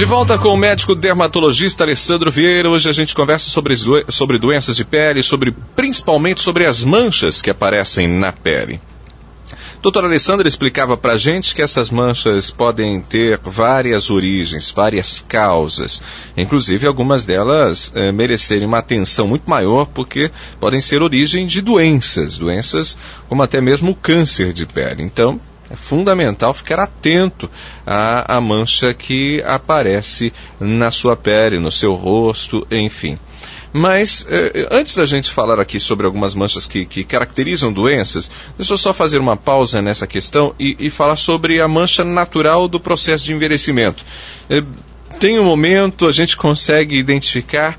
De volta com o médico dermatologista Alessandro Vieira. Hoje a gente conversa sobre doenças de pele, principalmente sobre as manchas que aparecem na pele. Doutor Alessandro explicava pra gente que essas manchas podem ter várias origens, várias causas. Inclusive algumas delas merecerem uma atenção muito maior porque podem ser origem de doenças como até mesmo o câncer de pele. Então, é fundamental ficar atento à mancha que aparece na sua pele, no seu rosto, enfim. Mas, antes da gente falar aqui sobre algumas manchas que caracterizam doenças, deixa eu só fazer uma pausa nessa questão e falar sobre a mancha natural do processo de envelhecimento. Tem um momento, a gente consegue identificar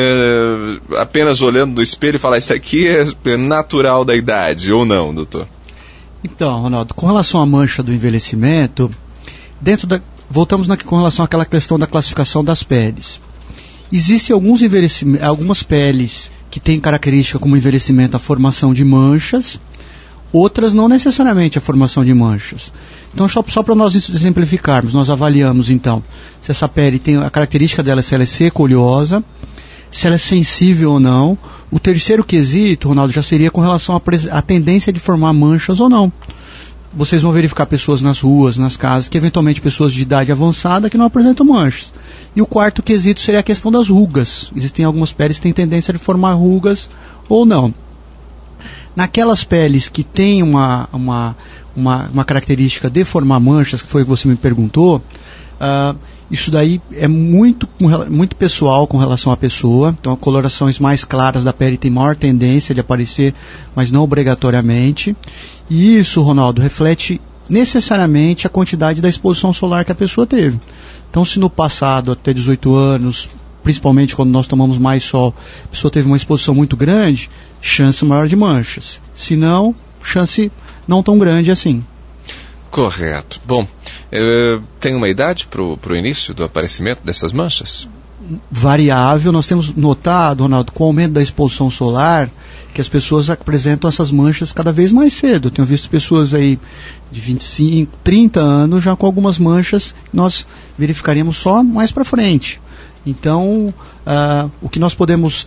apenas olhando no espelho e falar, isso aqui é natural da idade, ou não, doutor? Então, Ronaldo, com relação à mancha do envelhecimento, voltamos com relação àquela questão da classificação das peles. Existem algumas peles que têm característica como envelhecimento a formação de manchas, outras não necessariamente a formação de manchas. Então, só para nós exemplificarmos, nós avaliamos então se essa pele tem a característica dela, se ela é seca, oleosa, se ela é sensível ou não. O terceiro quesito, Ronaldo, já seria com relação à tendência de formar manchas ou não. Vocês vão verificar pessoas nas ruas, nas casas, que eventualmente pessoas de idade avançada que não apresentam manchas. E o quarto quesito seria a questão das rugas. Existem algumas peles que têm tendência de formar rugas ou não. Naquelas peles que têm uma característica de formar manchas, que foi o que você me perguntou, isso daí é muito pessoal com relação à pessoa. Então, colorações mais claras da pele têm maior tendência de aparecer, mas não obrigatoriamente. E isso, Ronaldo, reflete necessariamente a quantidade da exposição solar que a pessoa teve. Então, se no passado, até 18 anos, principalmente quando nós tomamos mais sol, a pessoa teve uma exposição muito grande, chance maior de manchas. Se não, chance não tão grande assim. Correto. Bom, tem uma idade para o início do aparecimento dessas manchas? Variável. Nós temos notado, Ronaldo, com o aumento da exposição solar, que as pessoas apresentam essas manchas cada vez mais cedo. Eu tenho visto pessoas aí de 25, 30 anos já com algumas manchas que nós verificaríamos só mais para frente. Então, o que nós podemos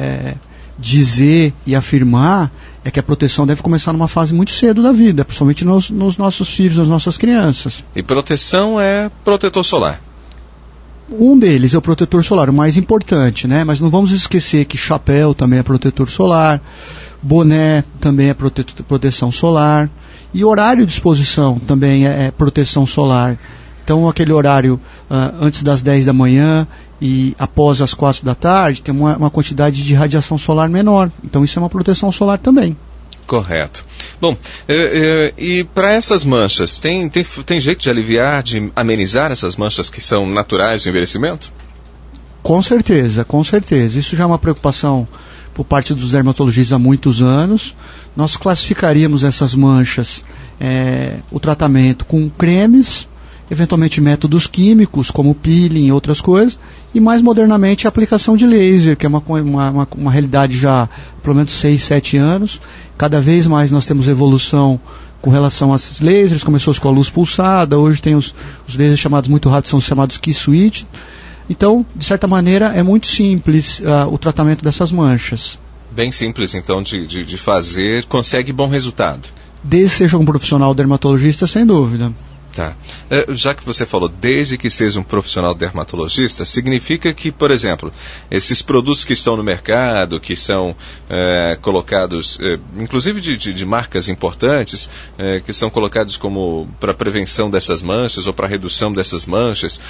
dizer e afirmar é que a proteção deve começar numa fase muito cedo da vida, principalmente nos nossos filhos, nas nossas crianças. E proteção é protetor solar? Um deles é o protetor solar, o mais importante, né? Mas não vamos esquecer que chapéu também é protetor solar, boné também é proteção solar, e horário de exposição também é proteção solar. Então, aquele horário antes das 10 da manhã e após as 4 da tarde, tem uma quantidade de radiação solar menor. Então, isso é uma proteção solar também. Correto. Bom, e para essas manchas, tem jeito de aliviar, de amenizar essas manchas que são naturais do envelhecimento? Com certeza, com certeza. Isso já é uma preocupação por parte dos dermatologistas há muitos anos. Nós classificaríamos essas manchas, o tratamento com cremes, eventualmente métodos químicos, como peeling e outras coisas, e mais modernamente a aplicação de laser, que é uma realidade já há pelo menos 6, 7 anos. Cada vez mais nós temos evolução com relação a esses lasers. Começou com a luz pulsada, hoje tem os lasers chamados muito rápidos, são chamados key switch. Então, de certa maneira, é muito simples o tratamento dessas manchas. Bem simples, então, de fazer, consegue bom resultado. Desde que seja um profissional dermatologista, sem dúvida. Tá. Já que você falou, desde que seja um profissional dermatologista, significa que, por exemplo, esses produtos que estão no mercado, que são colocados, inclusive de marcas importantes, que são colocados como para prevenção dessas manchas ou para redução dessas manchas,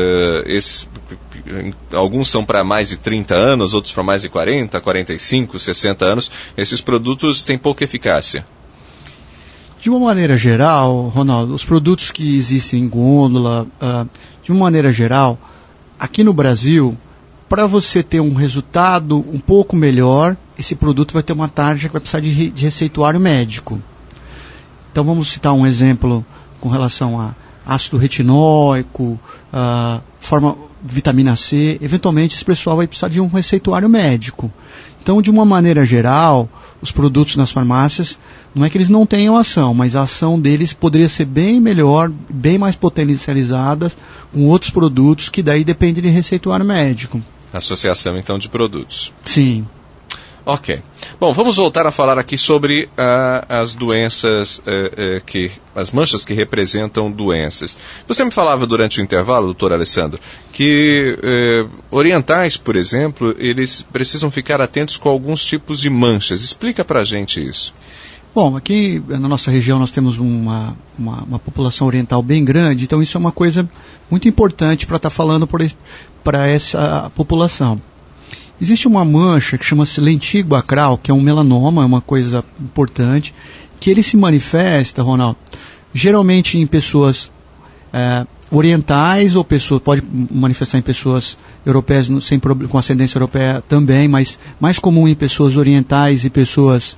alguns são para mais de 30 anos, outros para mais de 40, 45, 60 anos, esses produtos têm pouca eficácia. De uma maneira geral, Ronaldo, os produtos que existem em gôndola, de uma maneira geral, aqui no Brasil, para você ter um resultado um pouco melhor, esse produto vai ter uma tarja que vai precisar de receituário médico. Então vamos citar um exemplo com relação a ácido retinóico, vitamina C, eventualmente esse pessoal vai precisar de um receituário médico. Então, de uma maneira geral, os produtos nas farmácias, não é que eles não tenham ação, mas a ação deles poderia ser bem melhor, bem mais potencializada com outros produtos que daí dependem de receituário médico. Associação, então, de produtos. Sim. Ok. Bom, vamos voltar a falar aqui sobre as doenças, as manchas que representam doenças. Você me falava durante o intervalo, doutor Alessandro, que orientais, por exemplo, eles precisam ficar atentos com alguns tipos de manchas. Explica pra gente isso. Bom, aqui na nossa região nós temos uma população oriental bem grande, então isso é uma coisa muito importante para estar falando para essa população. Existe uma mancha que chama-se lentígo acral, que é um melanoma, é uma coisa importante, que ele se manifesta, Ronaldo, geralmente em pessoas orientais, ou pode manifestar em pessoas europeias com ascendência europeia também, mas mais comum em pessoas orientais e pessoas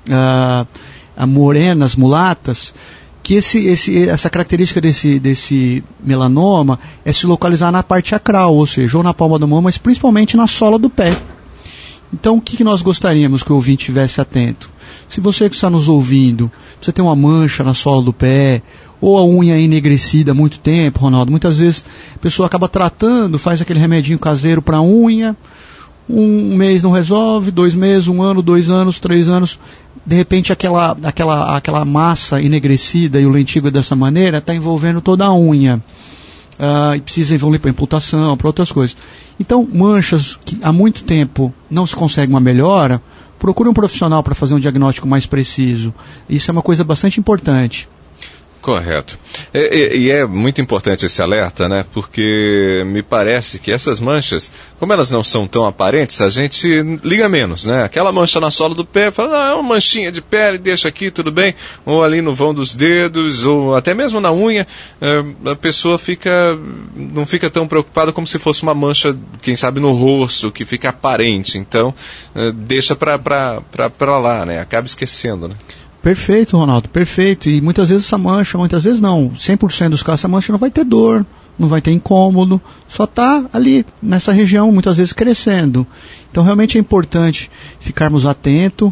morenas, mulatas, que essa característica desse melanoma é se localizar na parte acral, ou seja, ou na palma da mão, mas principalmente na sola do pé. Então, o que nós gostaríamos que o ouvinte estivesse atento? Se você que está nos ouvindo, você tem uma mancha na sola do pé, ou a unha enegrecida há muito tempo, Ronaldo, muitas vezes a pessoa acaba tratando, faz aquele remedinho caseiro para a unha, um mês não resolve, 2 meses, 1 ano, 2 anos, 3 anos, de repente aquela massa enegrecida e o lentígo dessa maneira está envolvendo toda a unha. E precisa evoluir para imputação, para outras coisas. Então, manchas que há muito tempo não se consegue uma melhora, procure um profissional para fazer um diagnóstico mais preciso. Isso é uma coisa bastante importante. Correto. E é muito importante esse alerta, né? Porque me parece que essas manchas, como elas não são tão aparentes, a gente liga menos, né? Aquela mancha na sola do pé, fala, é uma manchinha de pele, deixa aqui, tudo bem. Ou ali no vão dos dedos, ou até mesmo na unha, a pessoa não fica tão preocupada como se fosse uma mancha, quem sabe, no rosto, que fica aparente. Então, deixa pra lá, né? Acaba esquecendo, né? Perfeito, Ronaldo, perfeito. E muitas vezes essa mancha, muitas vezes não, 100% dos casos essa mancha não vai ter dor, não vai ter incômodo, só está ali nessa região, muitas vezes crescendo. Então realmente é importante ficarmos atentos,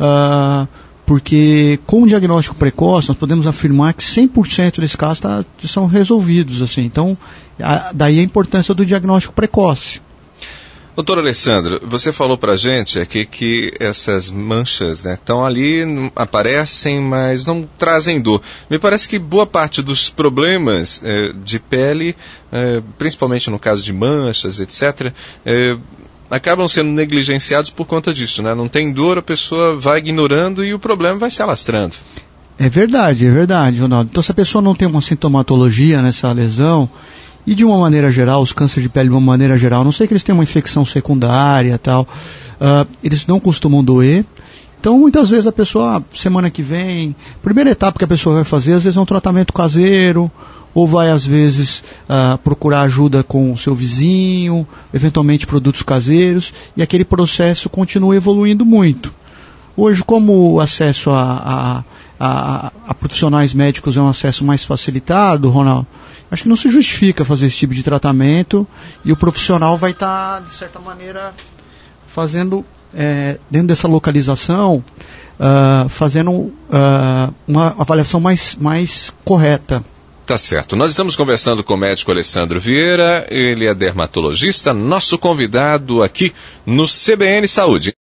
porque com o diagnóstico precoce nós podemos afirmar que 100% desses casos são resolvidos. Assim. Então daí a importância do diagnóstico precoce. Doutor Alessandro, você falou pra gente aqui que essas manchas, né, estão ali, aparecem, mas não trazem dor. Me parece que boa parte dos problemas de pele, principalmente no caso de manchas, etc., acabam sendo negligenciados por conta disso, né? Não tem dor, a pessoa vai ignorando e o problema vai se alastrando. É verdade, Ronaldo. Então se a pessoa não tem uma sintomatologia nessa lesão, e de uma maneira geral, os cânceres de pele de uma maneira geral, a não sei que eles têm uma infecção secundária e tal, eles não costumam doer. Então, muitas vezes a pessoa, semana que vem, primeira etapa que a pessoa vai fazer, às vezes é um tratamento caseiro, ou vai às vezes procurar ajuda com o seu vizinho, eventualmente produtos caseiros, e aquele processo continua evoluindo muito. Hoje, como o acesso a profissionais médicos é um acesso mais facilitado, Ronaldo, acho que não se justifica fazer esse tipo de tratamento e o profissional vai estar, de certa maneira, fazendo, dentro dessa localização, fazendo uma avaliação mais correta. Tá certo. Nós estamos conversando com o médico Alessandro Vieira, ele é dermatologista, nosso convidado aqui no CBN Saúde.